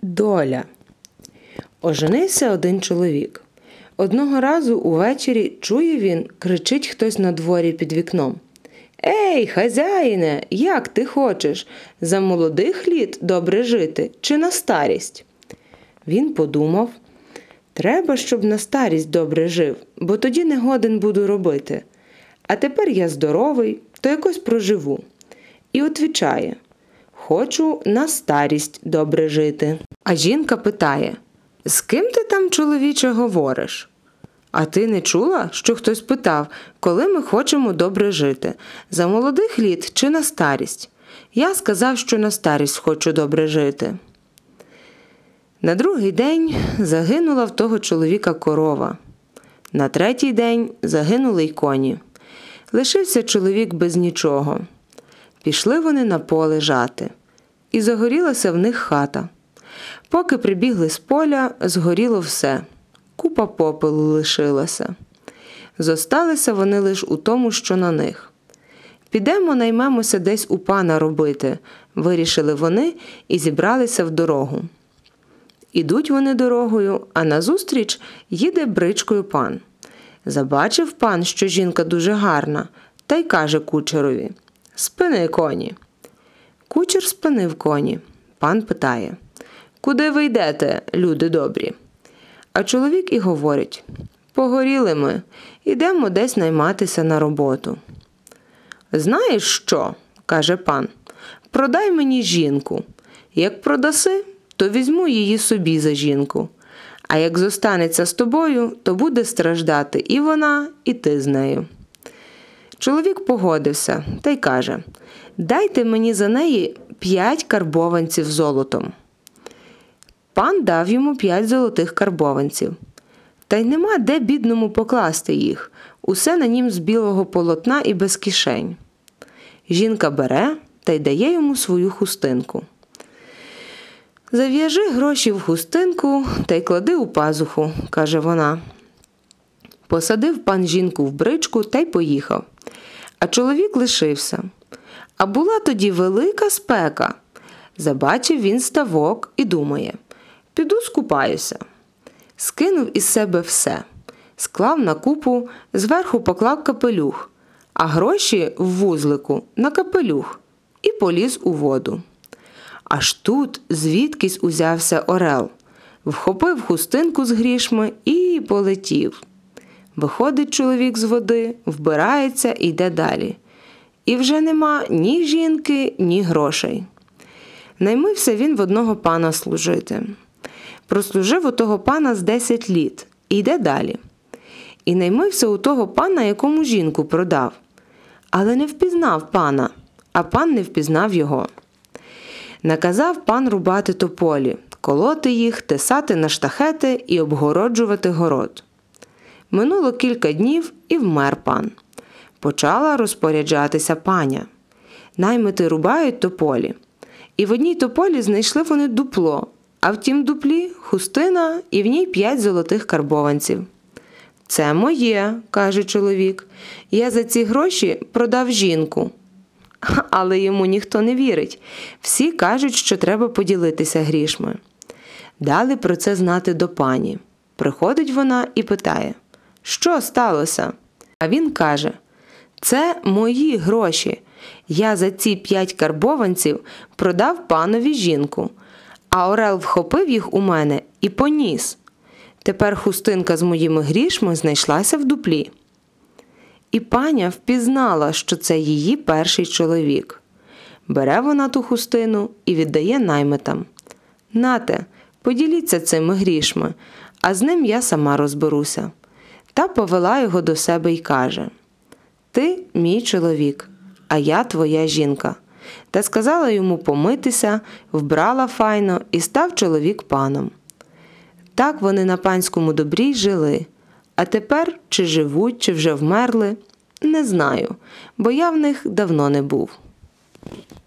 Доля. Оженився один чоловік. Одного разу увечері чує він, кричить хтось на дворі під вікном. «Ей, хазяїне, як ти хочеш? За молодих літ добре жити чи на старість?» Він подумав, треба, щоб на старість добре жив, бо тоді не годен буду робити. А тепер я здоровий, то якось проживу. І отвічає, хочу на старість добре жити. А жінка питає, з ким ти там, чоловіче, говориш? А ти не чула, що хтось питав, коли ми хочемо добре жити? За молодих літ чи на старість? Я сказав, що на старість хочу добре жити. На другий день загинула в того чоловіка корова. На третій день загинули й коні. Лишився чоловік без нічого. Пішли вони на поле жати. І загорілася в них хата. Поки прибігли з поля, згоріло все. Купа попелу лишилася. Зосталися вони лиш у тому, що на них. Підемо наймемося десь у пана робити, вирішили вони і зібралися в дорогу. Ідуть вони дорогою, а назустріч їде бричкою пан. Забачив пан, що жінка дуже гарна, та й каже кучерові: «Спини коні». Кучер спинив коні. Пан питає: «Куди ви йдете, люди добрі?» А чоловік і говорить: «Погоріли ми, ідемо десь найматися на роботу». «Знаєш що?» – каже пан. «Продай мені жінку. Як продаси, то візьму її собі за жінку. А як зостанеться з тобою, то буде страждати і вона, і ти з нею». Чоловік погодився та й каже: «Дайте мені за неї 5 карбованців золотом». Пан дав йому 5 золотих карбованців. Та й нема де бідному покласти їх, усе на нім з білого полотна і без кишень. Жінка бере та й дає йому свою хустинку. «Зав'яжи гроші в хустинку та й клади у пазуху», – каже вона. Посадив пан жінку в бричку та й поїхав. А чоловік лишився. А була тоді велика спека. Забачив він ставок і думає: піду скупаюся. Скинув із себе все. Склав на купу, зверху поклав капелюх, а гроші в вузлику на капелюх і поліз у воду. Аж тут звідкись узявся орел. Вхопив хустинку з грішми і полетів. Виходить чоловік з води, вбирається і йде далі. І вже нема ні жінки, ні грошей. Наймився він в одного пана служити. Прослужив у того пана з 10 літ і йде далі. І наймився у того пана, якому жінку продав. Але не впізнав пана, а пан не впізнав його. Наказав пан рубати тополі, колоти їх, тесати на штахети і обгороджувати город. Минуло кілька днів і вмер пан. Почала розпоряджатися паня. Наймити рубають тополі. І в одній тополі знайшли вони дупло, а в тім дуплі хустина і в ній 5 золотих карбованців. «Це моє», – каже чоловік, – «я за ці гроші продав жінку». Але йому ніхто не вірить. Всі кажуть, що треба поділитися грішми. Дали про це знати до пані. Приходить вона і питає: «Що сталося?» А він каже: «Це мої гроші. Я за ці 5 карбованців продав панові жінку, а орел вхопив їх у мене і поніс. Тепер хустинка з моїми грішми знайшлася в дуплі». І паня впізнала, що це її перший чоловік. Бере вона ту хустину і віддає наймитам. «Нате, поділіться цими грішми, а з ним я сама розберуся». Та повела його до себе й каже: «Ти мій чоловік, а я твоя жінка». Та сказала йому помитися, вбрала файно і став чоловік паном. Так вони на панському добрі й жили. А тепер, чи живуть, чи вже вмерли, не знаю, бо я в них давно не був.